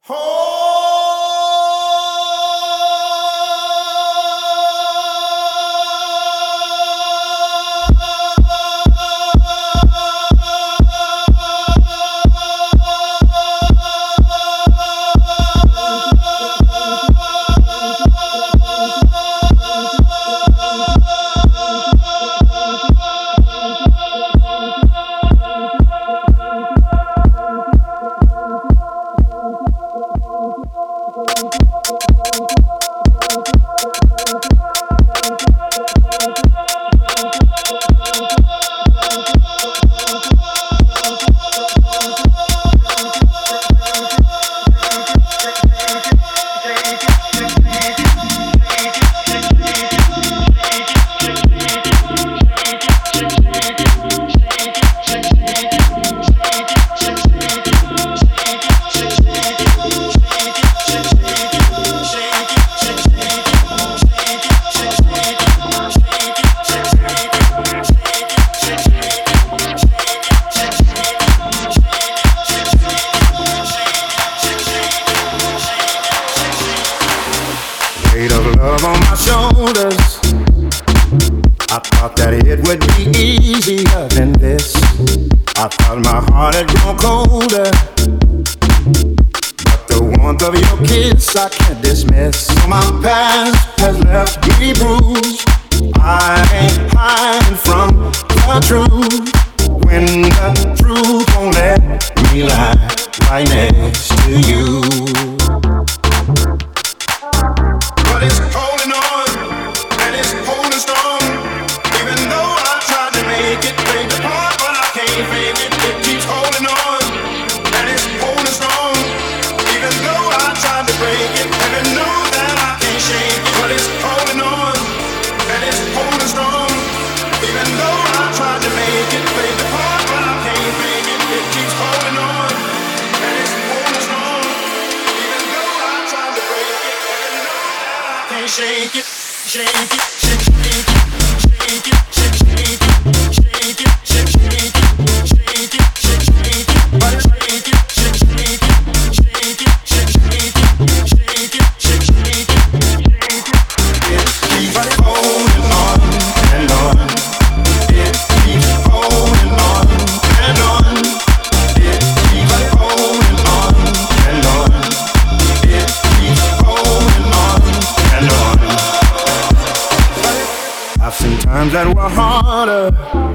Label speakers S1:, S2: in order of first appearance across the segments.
S1: Weight of love on my shoulders. I thought that it would be easier than this. I thought my heart had grown colder, but the warmth of your kiss I can't dismiss. So my past has left me bruised. I ain't hiding from the truth. When the truth won't let me lie right next to you. But it's holding on, and it's holding strong. Even though I tried to make it break apart, but I can't fake it. It keeps holding on, and it's holding strong. Even though I tried to break it, even know that I can't shake it. But it's holding on, and it's holding strong. Even though I tried to make it break apart, but I can't fake it. It keeps holding on, and it's holding strong. Even though I tried to break it, even know that I can't shake it, shake it, shake it, shake it, shake it, shake it, shake it, shake it, shake it, shake it, but shake it, shake it, shake it, shake it, shake it, shake it. It keeps holding on and on. It keeps holding on and on. It keeps holding on and on. It keeps holding on and on. I've seen times that were harder.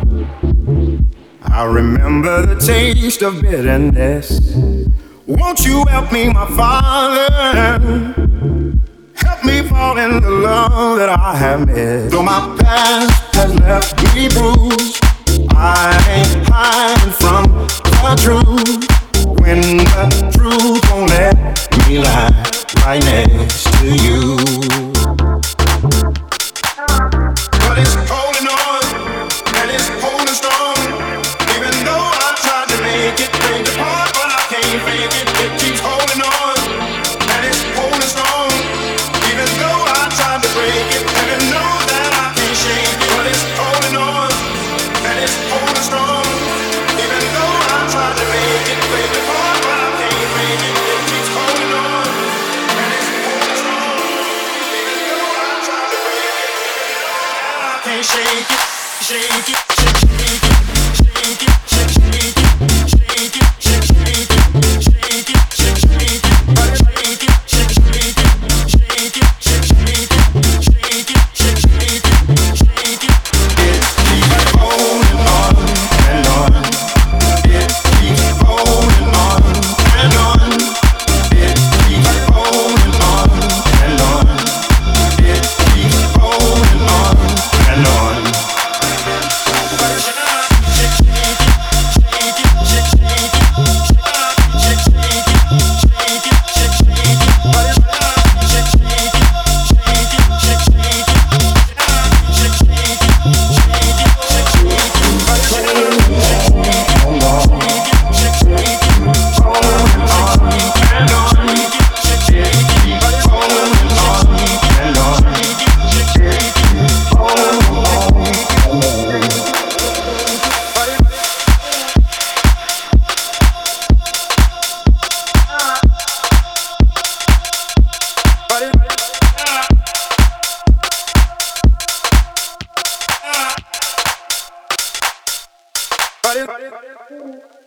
S1: I remember the taste of bitterness. Won't you help me, my Father? Help me fall in the love that I have missed. Though my past has left me bruised, I ain't hiding from the truth. When the truth won't let me lie right next to you. But it's holding on, and it's holding strong. Even though I tried to make it break apart, but I can't fake it. It keeps holding on, and it's holding strong. Even though I tried to break it, even know that I can't shake it. But it's holding on, and it's holding strong. Even though I tried to make it break apart, but I can't fake it. It keeps holding on, and it's holding strong. Everybody.